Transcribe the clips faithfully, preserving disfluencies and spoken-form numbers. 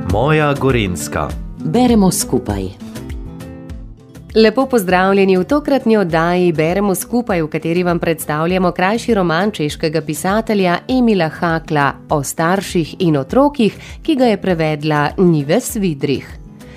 Moja Gorenjska. Beremo skupaj. Lepo pozdravljeni v tokratni oddaji Beremo skupaj, v kateri vam predstavljamo krajši roman češkega pisatelja Emila Hakla o starših in otrokih, ki ga je prevedla Nives Vidrich.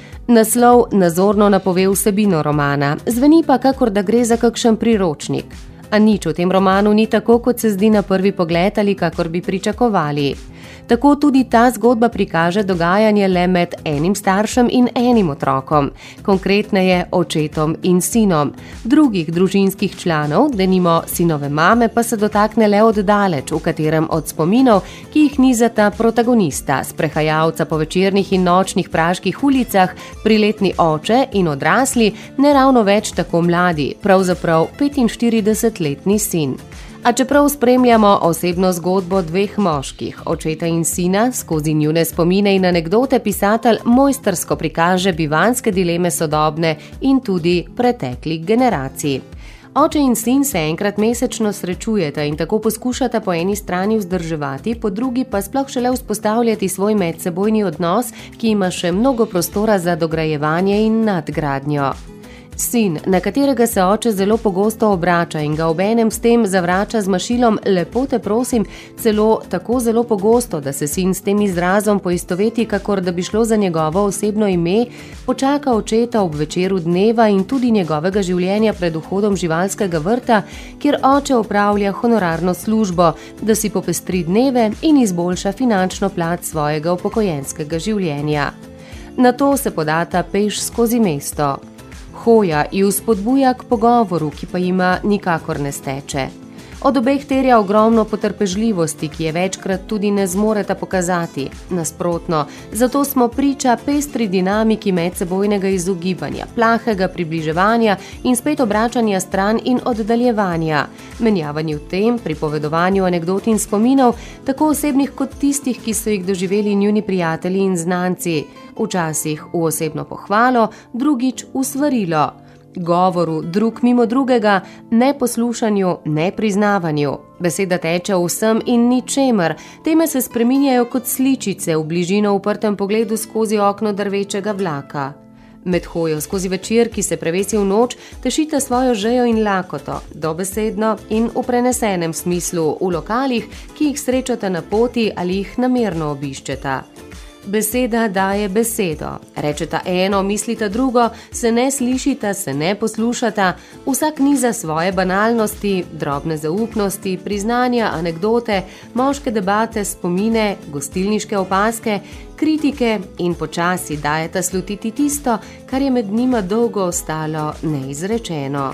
Naslov nazorno napove vsebino romana, zveni pa, kakor da gre za kakšen priročnik. A nič v tem romanu ni tako, kot se zdi na prvi pogled ali kakor bi pričakovali. Tako tudi ta zgodba prikaže dogajanje le med enim staršem in enim otrokom, konkretneje očetom in sinom. Drugih družinskih članov, denimo sinove mame, pa se dotakne le oddaleč, v katerem od spominov, ki jih nizata protagonista, sprehajalca po večernih in nočnih praških ulicah, priletni oče in odrasli, ne ravno več tako mladi, pravzaprav petinštiridesetletni sin. A čeprav spremljamo osebno zgodbo dveh moških, očeta in sina, skozi njune spomine in anekdote pisatelj mojstrsko prikaže bivanjske dileme sodobne in tudi preteklih generacij. Oče in sin se enkrat mesečno srečujeta in tako poskušata po eni strani vzdrževati, po drugi pa sploh šele vzpostavljati svoj medsebojni odnos, ki ima še mnogo prostora za dograjevanje in nadgradnjo. Sin, na katerega se oče zelo pogosto obrača in ga obenem s tem zavrača z mašilom lepo te prosim, celo tako zelo pogosto, da se sin s tem izrazom poistoveti, kakor da bi šlo za njegovo osebno ime, počaka očeta ob večeru dneva in tudi njegovega življenja pred vhodom živalskega vrta, kjer oče opravlja honorarno službo, da si popestri dneve in izboljša finančno plat svojega upokojenskega življenja. Nato se podata peš skozi mesto. Hoja ju spodbuja k pogovoru, ki pa jima nikakor ne steče. Od obeh terja ogromno potrpežljivosti, ki je večkrat tudi ne zmoreta pokazati. Nasprotno, zato smo priča pestri dinamiki medsebojnega izogibanja, plahega približevanja in spet obračanja stran in oddaljevanja, menjavanju tem, pripovedovanju anekdot in spominov, tako osebnih kot tistih, ki so jih doživeli njuni prijatelji in znanci, včasih v osebno pohvalo, drugič v svarilo. Govoru drug mimo drugega, neposlušanju, nepriznavanju. Beseda teče o vsem in ničemer, teme se spreminjajo kot sličice v bližino uprtem pogledu skozi okno drvečega vlaka. Med hojo skozi večer, ki se prevesi v noč, tešite svojo žejo in lakoto, dobesedno in v prenesenem smislu v lokalih, ki jih srečate na poti ali jih namerno obiščeta. Beseda daje besedo. Rečeta eno, mislita drugo, se ne slišita, se ne poslušata, vsak niza svoje banalnosti, drobne zaupnosti, priznanja, anekdote, moške debate, spomine, gostilniške opaske, kritike in počasi dajeta slutiti tisto, kar je med njima dolgo ostalo neizrečeno.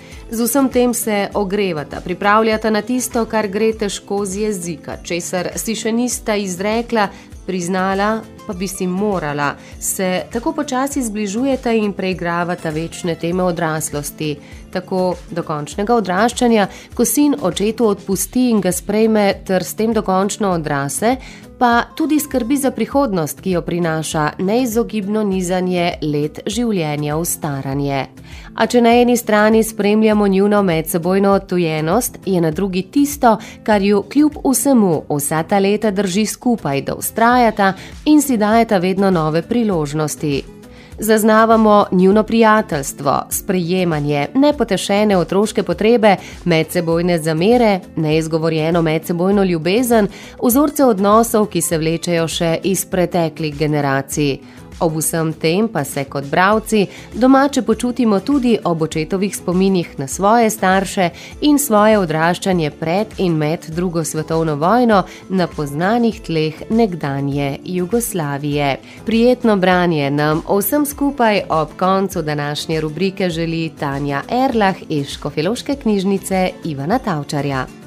Z vsem tem se ogrevata, pripravljata na tisto, kar gre težko z jezika, česar si še nista izrekla, priznala, pa bi si morala, se tako počasi zbližujeta in preigravata večne teme odraslosti, tako do končnega odraščanja, ko sin očetu odpusti in ga sprejme ter s tem dokončno odrase, pa tudi skrbi za prihodnost, ki jo prinaša neizogibno nizanje let življenja v staranje. A če na eni strani spremljamo njuno medsebojno odtujenost, je na drugi tisto, kar ju kljub vsemu vsa ta leta drži skupaj, da vztrajata in si dajeta vedno nove priložnosti. Zaznavamo njuno prijateljstvo, sprejemanje, nepotešene otroške potrebe, medsebojne zamere, neizgovorjeno medsebojno ljubezen, vzorce odnosov, ki se vlečejo še iz preteklih generacij. Ob vsem tem pa se kot bralci domače počutimo tudi ob očetovih spominih na svoje starše in svoje odraščanje pred in med drugo svetovno vojno na poznanih tleh nekdanje Jugoslavije. Prijetno branje nam vsem skupaj ob koncu današnje rubrike želi Tanja Erlah iz Škofjeloške knjižnice Ivana Tavčarja.